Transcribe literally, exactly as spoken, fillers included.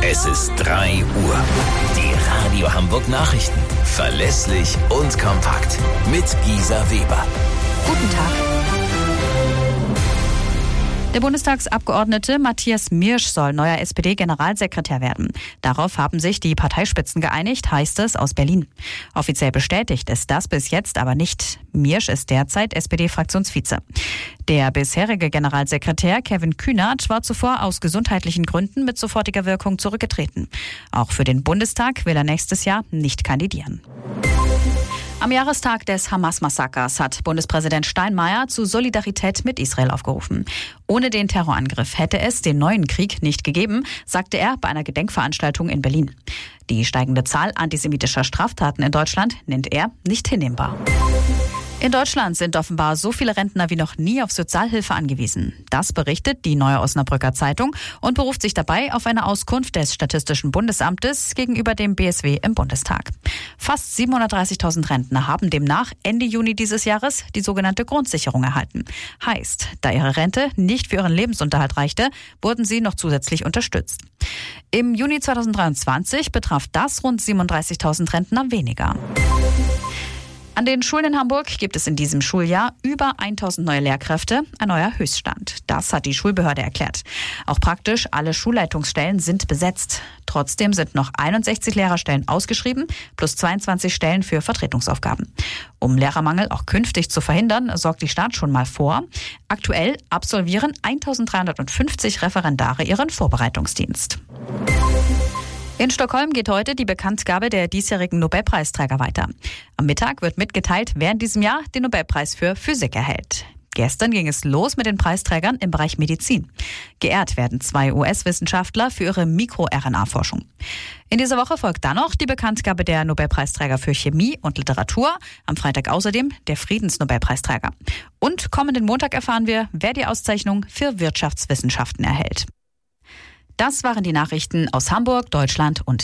Es ist drei Uhr. Die Radio Hamburg Nachrichten. Verlässlich und kompakt. Mit Gisa Weber. Guten Tag. Der Bundestagsabgeordnete Matthias Miersch soll neuer S P D-Generalsekretär werden. Darauf haben sich die Parteispitzen geeinigt, heißt es aus Berlin. Offiziell bestätigt ist das bis jetzt aber nicht. Miersch ist derzeit S P D-Fraktionsvize. Der bisherige Generalsekretär Kevin Kühnert war zuvor aus gesundheitlichen Gründen mit sofortiger Wirkung zurückgetreten. Auch für den Bundestag will er nächstes Jahr nicht kandidieren. Am Jahrestag des Hamas-Massakers hat Bundespräsident Steinmeier zu Solidarität mit Israel aufgerufen. Ohne den Terrorangriff hätte es den neuen Krieg nicht gegeben, sagte er bei einer Gedenkveranstaltung in Berlin. Die steigende Zahl antisemitischer Straftaten in Deutschland nennt er nicht hinnehmbar. In Deutschland sind offenbar so viele Rentner wie noch nie auf Sozialhilfe angewiesen. Das berichtet die Neue Osnabrücker Zeitung und beruft sich dabei auf eine Auskunft des Statistischen Bundesamtes gegenüber dem B S W im Bundestag. Fast siebenhundertdreißigtausend Rentner haben demnach Ende Juni dieses Jahres die sogenannte Grundsicherung erhalten. Heißt, da ihre Rente nicht für ihren Lebensunterhalt reichte, wurden sie noch zusätzlich unterstützt. Im Juni zweitausenddreiundzwanzig betraf das rund siebenunddreißigtausend Rentner weniger. An den Schulen in Hamburg gibt es in diesem Schuljahr über tausend neue Lehrkräfte, ein neuer Höchststand. Das hat die Schulbehörde erklärt. Auch praktisch alle Schulleitungsstellen sind besetzt. Trotzdem sind noch einundsechzig Lehrerstellen ausgeschrieben, plus zweiundzwanzig Stellen für Vertretungsaufgaben. Um Lehrermangel auch künftig zu verhindern, sorgt die Stadt schon mal vor. Aktuell absolvieren eintausenddreihundertfünfzig Referendare ihren Vorbereitungsdienst. In Stockholm geht heute die Bekanntgabe der diesjährigen Nobelpreisträger weiter. Am Mittag wird mitgeteilt, wer in diesem Jahr den Nobelpreis für Physik erhält. Gestern ging es los mit den Preisträgern im Bereich Medizin. Geehrt werden zwei U S-Wissenschaftler für ihre Mikro-R N A-Forschung. In dieser Woche folgt dann noch die Bekanntgabe der Nobelpreisträger für Chemie und Literatur. Am Freitag außerdem der Friedensnobelpreisträger. Und kommenden Montag erfahren wir, wer die Auszeichnung für Wirtschaftswissenschaften erhält. Das waren die Nachrichten aus Hamburg, Deutschland und